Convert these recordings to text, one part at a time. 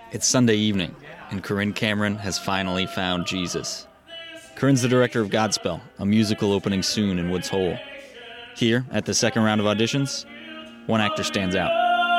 It's Sunday evening, and Corinne Cameron has finally found Jesus. Corinne's the director of Godspell, a musical opening soon in Woods Hole. Here, at the second round of auditions, one actor stands out.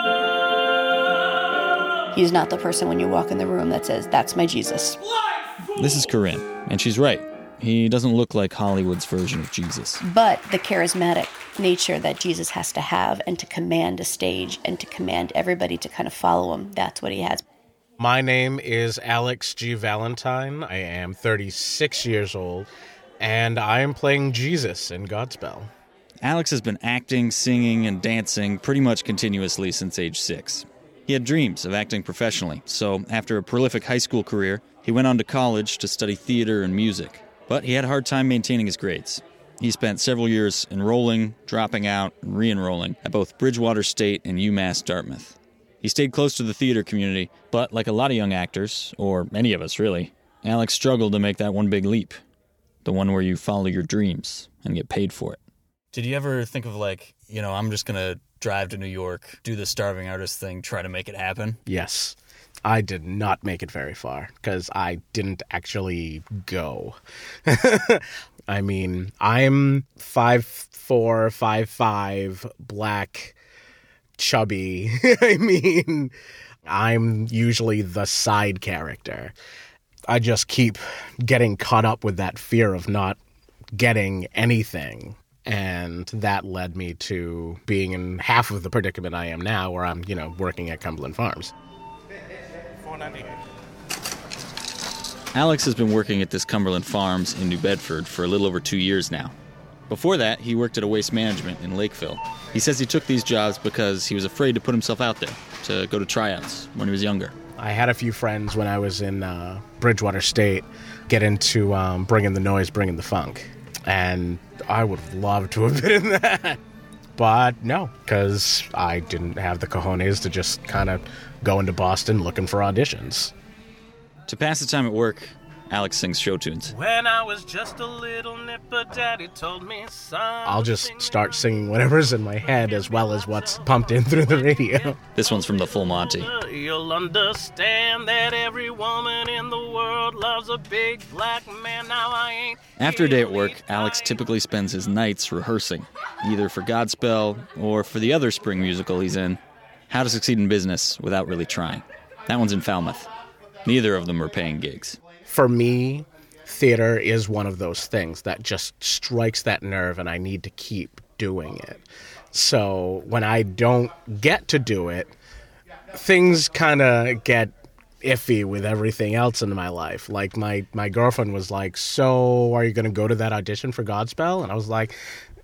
He's not the person when you walk in the room that says, "That's my Jesus." This is Corinne, and she's right. He doesn't look like Hollywood's version of Jesus. But the charismatic nature that Jesus has to have and to command a stage and to command everybody to kind of follow him, that's what he has. My name is Alex G. Valentine. I am 36 years old, and I am playing Jesus in Godspell. Alex has been acting, singing, and dancing pretty much continuously since age 6. He had dreams of acting professionally, so after a prolific high school career, he went on to college to study theater and music. But he had a hard time maintaining his grades. He spent several years enrolling, dropping out, and re-enrolling at both Bridgewater State and UMass Dartmouth. He stayed close to the theater community, but like a lot of young actors, or any of us really, Alex struggled to make that one big leap. The one where you follow your dreams and get paid for it. Did you ever think of I'm just going to drive to New York, do the starving artist thing, try to make it happen? Yes. I did not make it very far because I didn't actually go. I mean, I'm 5'4", 5'5", black, chubby. I mean, I'm usually the side character. I just keep getting caught up with that fear of not getting anything. And that led me to being in half of the predicament I am now, where I'm, working at Cumberland Farms. Alex has been working at this Cumberland Farms in New Bedford for a little over 2 years now. Before that, he worked at a waste management in Lakeville. He says he took these jobs because he was afraid to put himself out there, to go to tryouts when he was younger. I had a few friends when I was in Bridgewater State get into bringing the noise, bringing the funk. And I would have loved to have been in that. But no, because I didn't have the cojones to just kind of go into Boston looking for auditions. To pass the time at work, Alex sings show tunes. When I was just a little nipper, Daddy told me, son. I'll just start singing whatever's in my head as well as what's pumped in through the radio. This one's from the Full Monty. You'll understand that every woman in the world loves a big black man. Now I ain't. After a day at work, Alex typically spends his nights rehearsing, either for Godspell or for the other spring musical he's in, How to Succeed in Business Without Really Trying. That one's in Falmouth. Neither of them are paying gigs. For me, theater is one of those things that just strikes that nerve, and I need to keep doing it. So when I don't get to do it, things kind of get iffy with everything else in my life. Like my girlfriend was like, "So are you going to go to that audition for Godspell?" And I was like,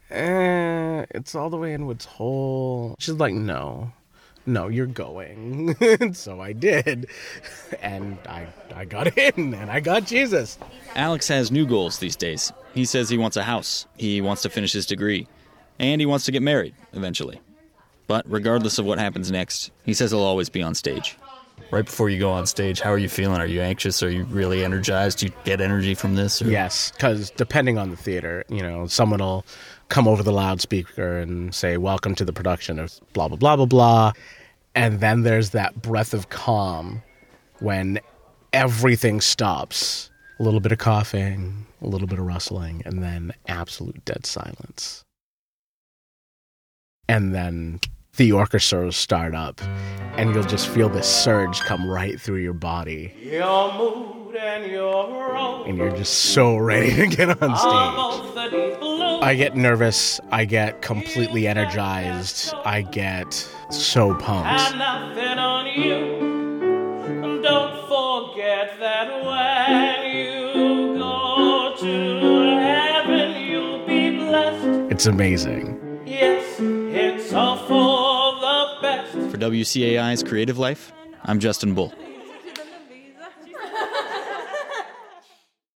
it's all the way in Woods Hole. She's like, no, you're going. And so I did. And I got in, and I got Jesus. Alex has new goals these days. He says he wants a house, he wants to finish his degree, and he wants to get married eventually. But regardless of what happens next, he says he'll always be on stage. Right before you go on stage, how are you feeling? Are you anxious? Are you really energized? Do you get energy from this? Or? Yes, because depending on the theater, someone will come over the loudspeaker and say, "Welcome to the production of blah, blah, blah, blah, blah." And then there's that breath of calm when everything stops. A little bit of coughing, a little bit of rustling, and then absolute dead silence. And then the orchestra will start up, and you'll just feel this surge come right through your body. Your mood and your roll. And you're just so ready to get on stage. I get nervous. I get completely energized. I get so pumped. And nothing on you. Don't forget that when you go to heaven, you'll be blessed. It's amazing. Yes, it's all for the best. For WCAI's Creative Life, I'm Justin Bull.